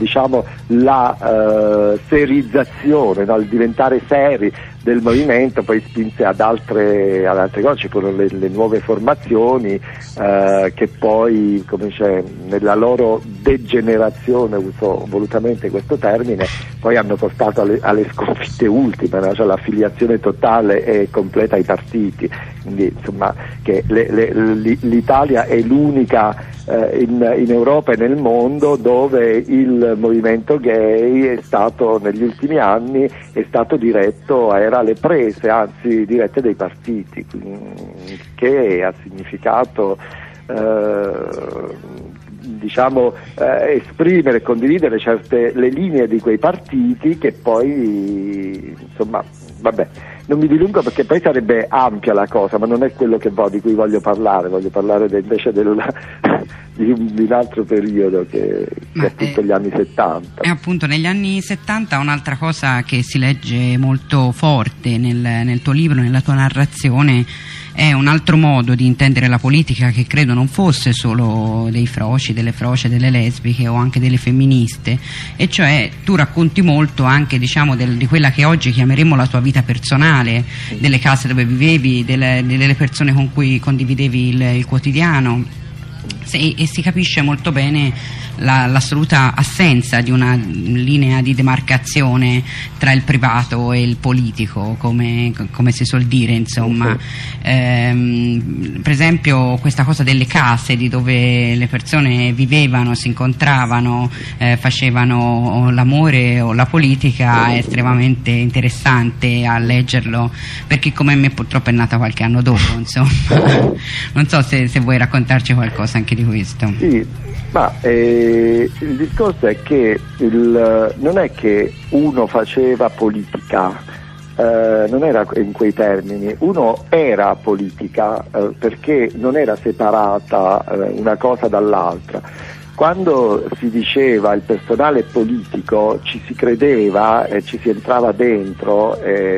serizzazione, no? Il diventare seri del movimento poi spinse ad altre cose, ci furono le nuove formazioni che poi, come dice, nella loro degenerazione, uso volutamente questo termine, poi hanno portato alle sconfitte ultime, no? Cioè l'affiliazione totale e completa ai partiti, quindi insomma che l'Italia è l'unica in Europa e nel mondo dove il movimento gay è stato negli ultimi anni diretto, era alle prese, anzi dirette dai partiti, che ha significato esprimere e condividere le linee di quei partiti, che poi insomma vabbè, non mi dilungo perché poi sarebbe ampia la cosa, ma non è quello di cui voglio parlare invece di un altro periodo che è appunto gli anni 70. E appunto negli anni 70 un'altra cosa che si legge molto forte nel tuo libro, nella tua narrazione, è un altro modo di intendere la politica, che credo non fosse solo dei froci, delle froce, delle lesbiche o anche delle femministe, e cioè tu racconti molto anche di quella che oggi chiameremo la tua vita personale, delle case dove vivevi, delle persone con cui condividevi il quotidiano, e si capisce molto bene l'assoluta assenza di una linea di demarcazione tra il privato e il politico, come si suol dire, insomma. Per esempio questa cosa delle case, di dove le persone vivevano, si incontravano, facevano l'amore o la politica, è estremamente interessante a leggerlo, perché come me purtroppo è nata qualche anno dopo, insomma. Non so se vuoi raccontarci qualcosa anche di questo. Sì, ma il discorso è che non è che uno faceva politica, non era in quei termini, uno era politica, perché non era separata una cosa dall'altra. Quando si diceva il personale politico ci si credeva, ci si entrava dentro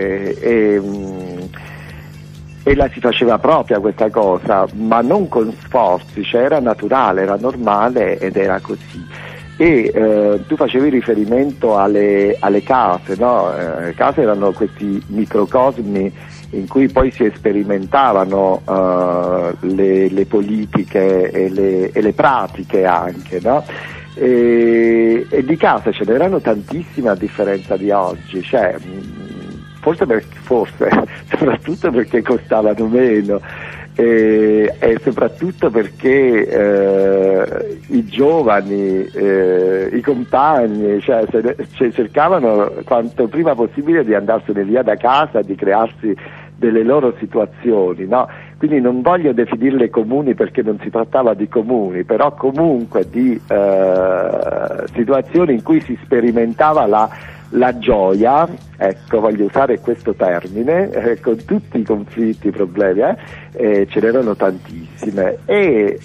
e la si faceva propria questa cosa, ma non con sforzi, cioè era naturale, era normale ed era così. E tu facevi riferimento alle case, no? Le case erano questi microcosmi in cui poi si sperimentavano le politiche e le pratiche anche, no? E di case ce n'erano tantissime, a differenza di oggi, cioè forse soprattutto perché costavano meno e soprattutto perché i giovani, i compagni, cioè cercavano quanto prima possibile di andarsene via da casa, di crearsi delle loro situazioni, no? Quindi non voglio definirle comuni perché non si trattava di comuni, però comunque di situazioni in cui si sperimentava la gioia, ecco, voglio usare questo termine, con tutti i conflitti, i problemi, ce n'erano tantissime, e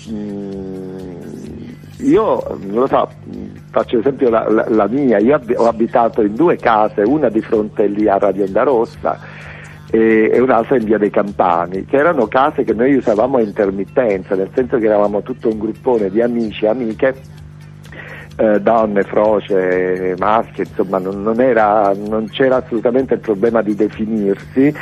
io non lo so, faccio esempio la mia. Io ho abitato in 2 case, una di fronte lì a Radio Onda Rossa e un'altra in Via dei Campani, che erano case che noi usavamo a intermittenza, nel senso che eravamo tutto un gruppone di amici e amiche, donne, froce, maschi, insomma non c'era assolutamente il problema di definirsi,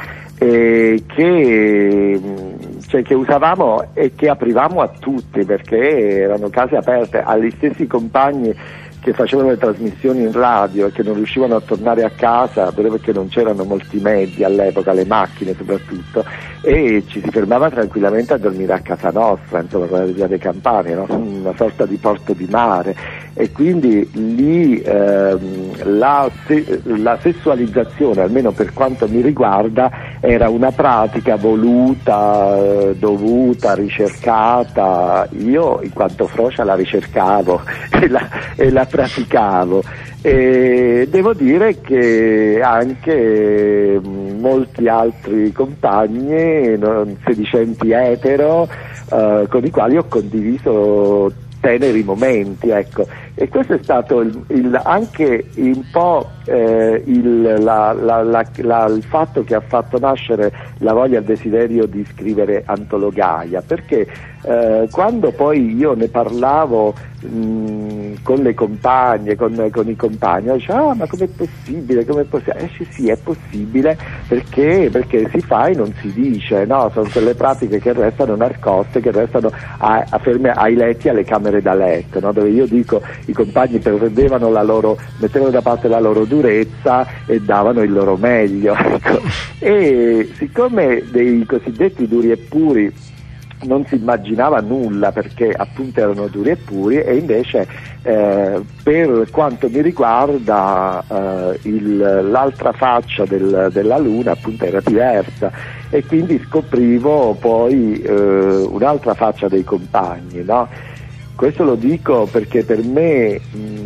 che usavamo e che aprivamo a tutti, perché erano case aperte agli stessi compagni che facevano le trasmissioni in radio e che non riuscivano a tornare a casa perché non c'erano molti mezzi all'epoca, le macchine soprattutto, e ci si fermava tranquillamente a dormire a casa nostra, insomma, quella di Via dei Campani, no? Una sorta di porto di mare, e quindi lì la sessualizzazione, almeno per quanto mi riguarda, era una pratica voluta, dovuta, ricercata. Io in quanto frocia la ricercavo e la praticavo, e devo dire che anche molti altri compagni sedicenti etero con i quali ho condiviso teneri momenti, ecco. E questo è stato anche un po' il fatto che ha fatto nascere la voglia e il desiderio di scrivere Antologaia, perché quando poi io ne parlavo con le compagne, con i compagni, dicevo: ma com'è possibile? Sì, è possibile perché si fa e non si dice, no? Sono quelle pratiche che restano nascoste, che restano ferme ai letti, alle camere da letto, no? Dove io dico i compagni mettevano da parte la loro durezza e davano il loro meglio, ecco. E siccome dei cosiddetti duri e puri non si immaginava nulla, perché appunto erano duri e puri, e invece per quanto mi riguarda l'altra faccia della luna appunto era diversa, e quindi scoprivo poi un'altra faccia dei compagni, no? Questo lo dico perché per me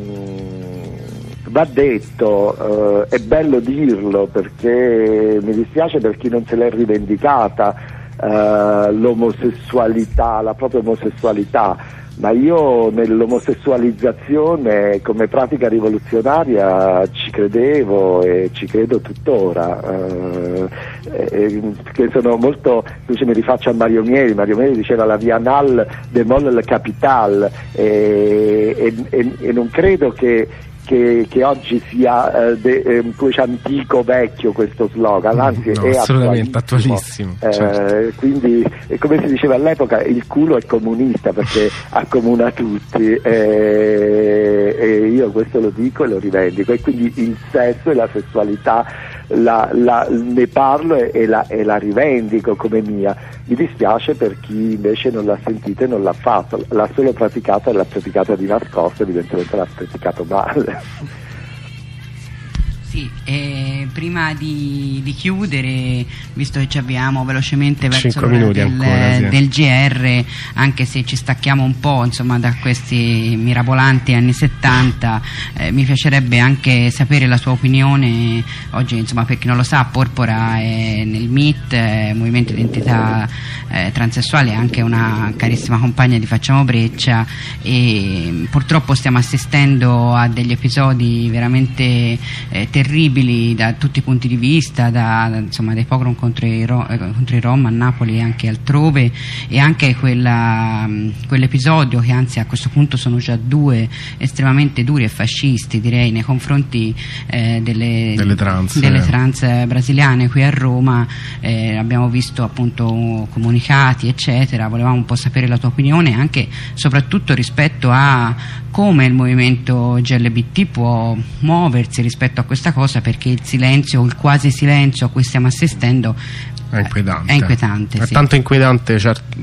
va detto, è bello dirlo, perché mi dispiace per chi non se l'è rivendicata l'omosessualità, la propria omosessualità, ma io nell'omosessualizzazione come pratica rivoluzionaria ci credevo e ci credo tuttora, che sono molto, invece mi rifaccio a Mario Mieli diceva la via anal de mol capital, e non credo che oggi sia antico, vecchio questo slogan, anzi è assolutamente attualissimo. Certo. Quindi, come si diceva all'epoca, il culo è comunista perché accomuna tutti, e io questo lo dico e lo rivendico, e quindi il sesso e la sessualità ne parlo e la rivendico come mia. Mi dispiace per chi invece non l'ha sentita e non l'ha fatto, l'ha solo praticata e l'ha praticata di nascosto, evidentemente l'ha praticato male. Sì, prima di chiudere, visto che ci avviamo velocemente verso l'ora del GR, anche se ci stacchiamo un po', insomma, da questi mirabolanti anni 70, mi piacerebbe anche sapere la sua opinione. Oggi, insomma, per chi non lo sa, Porpora è nel MIT, Movimento Identità Transessuale, è anche una carissima compagna di Facciamo Breccia, e purtroppo stiamo assistendo a degli episodi veramente terribili da tutti i punti di vista, insomma, dei pogrom contro i Rom a Napoli e anche altrove, e anche quell'episodio, che anzi a questo punto sono già 2, estremamente duri e fascisti, direi, nei confronti delle trans brasiliane qui a Roma. Abbiamo visto appunto comunicati eccetera. Volevamo un po' sapere la tua opinione, anche soprattutto rispetto a come il movimento GLBT può muoversi rispetto a questa cosa, perché il silenzio o il quasi silenzio a cui stiamo assistendo è inquietante. È sì. Tanto inquietante,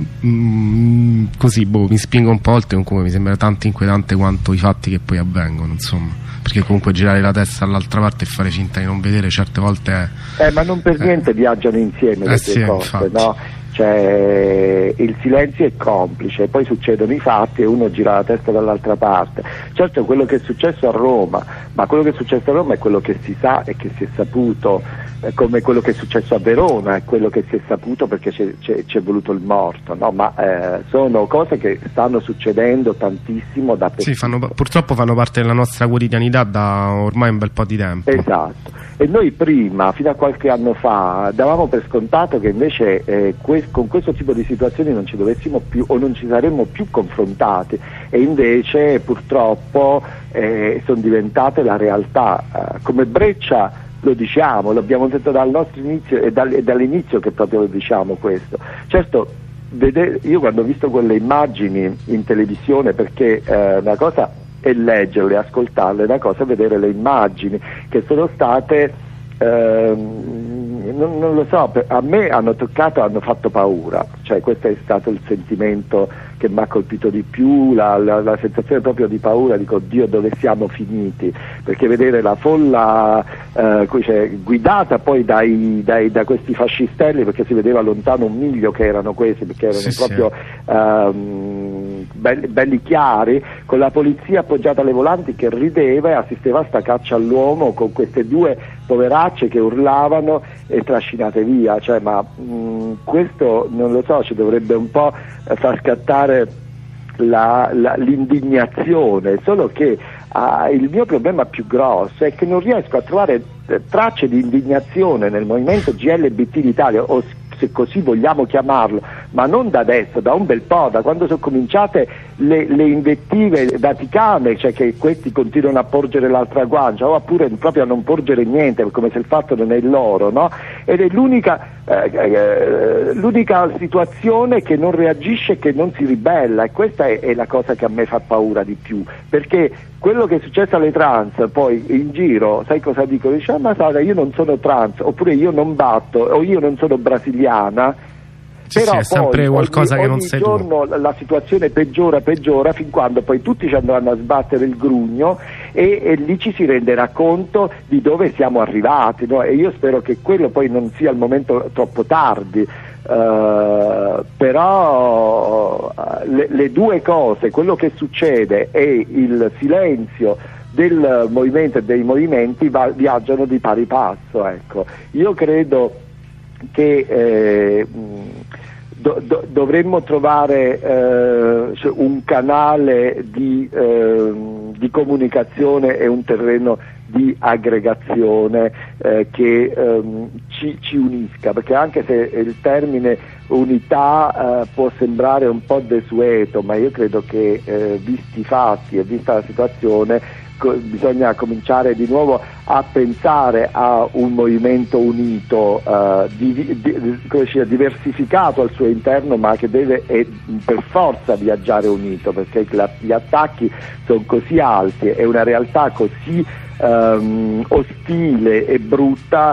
così mi spingo un po' oltre, comunque mi sembra tanto inquietante quanto i fatti che poi avvengono, insomma, perché comunque girare la testa dall'altra parte e fare finta di non vedere certe volte ma non per niente viaggiano insieme le due cose, no? cioè il silenzio è complice, poi succedono i fatti e uno gira la testa dall'altra parte. Certo, quello che è successo a Roma, ma quello che è successo a Roma è quello che si sa e che si è saputo, come quello che è successo a Verona è quello che si è saputo perché c'è voluto il morto, no? Ma sono cose che stanno succedendo tantissimo da sì, purtroppo fanno parte della nostra quotidianità da ormai un bel po' di tempo. Esatto, e noi prima, fino a qualche anno fa, davamo per scontato che invece con questo tipo di situazioni non ci dovessimo più o non ci saremmo più confrontati, e invece purtroppo sono diventate la realtà. Come Breccia lo diciamo, l'abbiamo detto dal nostro inizio e dall'inizio che proprio lo diciamo questo. Certo, io quando ho visto quelle immagini in televisione, perché una cosa è leggerle, ascoltarle, una cosa è vedere le immagini che sono state non lo so, a me hanno toccato, hanno fatto paura, cioè questo è stato il sentimento che mi ha colpito di più, la sensazione proprio di paura, dico Dio dove siamo finiti, perché vedere la folla guidata poi da questi fascistelli, perché si vedeva lontano un miglio che erano questi, perché erano proprio belli chiari, con la polizia appoggiata alle volanti che rideva e assisteva a sta caccia all'uomo con queste due poveracce che urlavano e trascinate via, cioè, ma questo non lo so, ci dovrebbe un po' far scattare l'indignazione, solo che il mio problema più grosso è che non riesco a trovare tracce di indignazione nel movimento GLBT d'Italia, o se così vogliamo chiamarlo, ma non da adesso, da un bel po', da quando sono cominciate le invettive vaticane, cioè che questi continuano a porgere l'altra guancia, oppure proprio a non porgere niente, come se il fatto non è loro, no? Ed è l'unica situazione che non reagisce, che non si ribella, e questa è la cosa che a me fa paura di più, perché quello che è successo alle trans, poi in giro, sai cosa dicono? Dice, ma sai, io non sono trans, oppure io non batto, o io non sono brasiliana. Sì, però sì, è sempre qualcosa che non sei tu. Ogni giorno la situazione peggiora, fin quando poi tutti ci andranno a sbattere il grugno e lì ci si renderà conto di dove siamo arrivati, no? E io spero che quello poi non sia al momento troppo tardi. Però le due cose, quello che succede e il silenzio del movimento e dei movimenti viaggiano di pari passo, ecco. Io credo che dovremmo trovare un canale di comunicazione e un terreno di aggregazione che ci unisca, perché anche se il termine unità può sembrare un po' desueto, ma io credo che visti i fatti e vista la situazione bisogna cominciare di nuovo a pensare a un movimento unito, diversificato al suo interno, ma che deve per forza viaggiare unito, perché gli attacchi sono così alti, è una realtà così ostile e brutta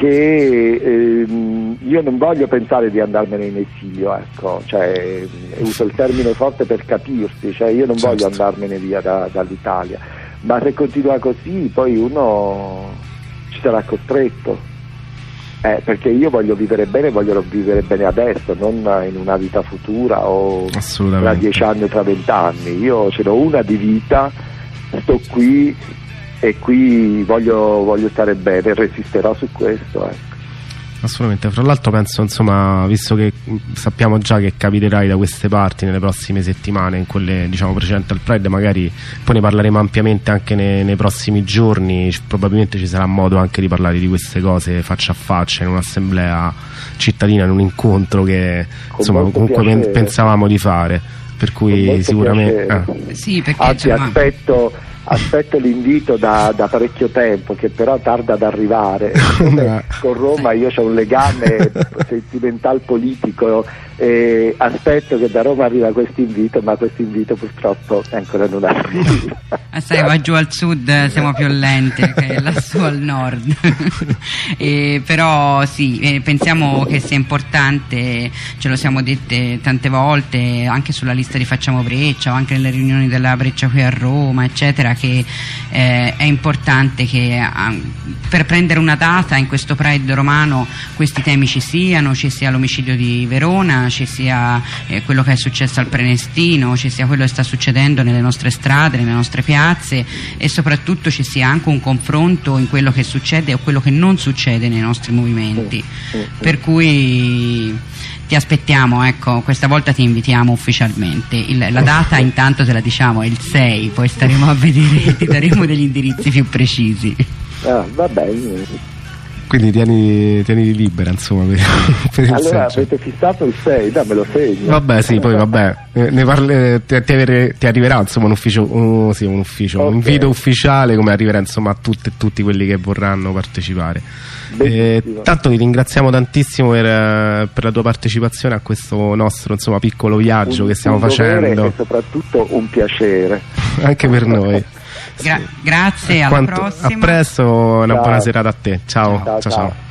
che io non voglio pensare di andarmene in esilio, ecco, cioè, uso il termine forte per capirsi, cioè io non voglio andarmene via dall'Italia, ma se continua così poi uno ci sarà costretto, perché io voglio vivere bene adesso, non in una vita futura o tra 10 anni o tra 20 anni. Io ce n'ho una di vita, sto qui e qui voglio stare bene, resisterò su questo, ecco. Assolutamente, fra l'altro penso, insomma, visto che sappiamo già che capiterai da queste parti nelle prossime settimane, in quelle diciamo precedenti al Pride, magari poi ne parleremo ampiamente anche nei prossimi giorni, probabilmente ci sarà modo anche di parlare di queste cose faccia a faccia in un'assemblea cittadina, in un incontro che insomma comunque pensavamo di fare, per cui sicuramente sì, perché anzi aspetto l'invito da parecchio tempo, che però tarda ad arrivare. Con Roma io ho un legame sentimental politico e aspetto che da Roma arriva questo invito, ma questo invito purtroppo ancora non arriva. Sai, va giù al sud siamo più lenti che lassù al nord. Però sì, pensiamo che sia importante, ce lo siamo dette tante volte anche sulla lista di Facciamo Breccia o anche nelle riunioni della Breccia qui a Roma, eccetera, che è importante che per prendere una data in questo Pride romano questi temi ci sia l'omicidio di Verona, ci sia quello che è successo al Prenestino, ci sia quello che sta succedendo nelle nostre strade, nelle nostre piazze, e soprattutto ci sia anche un confronto in quello che succede o quello che non succede nei nostri movimenti. Per cui ti aspettiamo, ecco, questa volta ti invitiamo ufficialmente. La data intanto te la diciamo, è il 6, poi staremo a vedere, ti daremo degli indirizzi più precisi. Va bene. Quindi tieni libera, insomma, per il allora 6. avete fissato il 6, me lo segno. Vabbè, sì, poi vabbè, ti arriverà insomma un invito ufficiale, come arriverà insomma a tutte e tutti quelli che vorranno partecipare. Tanto ti ringraziamo tantissimo per la tua partecipazione a questo nostro insomma piccolo viaggio che stiamo facendo, e soprattutto un piacere anche per noi. Grazie, alla prossima. A presto, una buona serata a te. Ciao.